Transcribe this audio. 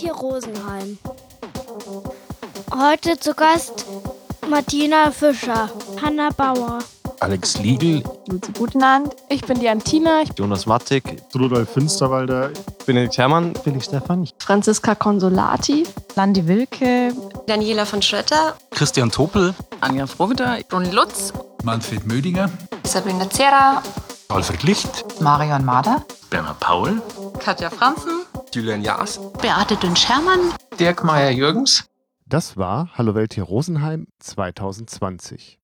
hier Rosenheim. Heute zu Gast Martina Fischer, Hanna Bauer, Alex Liegl, Luzi Gutenand. Ich bin die Antina. Jonas Mattig, Rudolf Finsterwalder, Benedikt Hermann, Felix Stefan, Franziska Consolati, Landi Wilke, Daniela von Schrötter, Christian Topel, Anja Frohwitter, Ronny Lutz, Manfred Mödinger, Sabine Zera, Alfred Licht, Marion Mader, Bernhard Paul, Katja Franzen, Julian Jaas, Beate Dünn-Schermann, Dirk Meyer-Jürgens. Das war Hallo Welt hier Rosenheim 2020.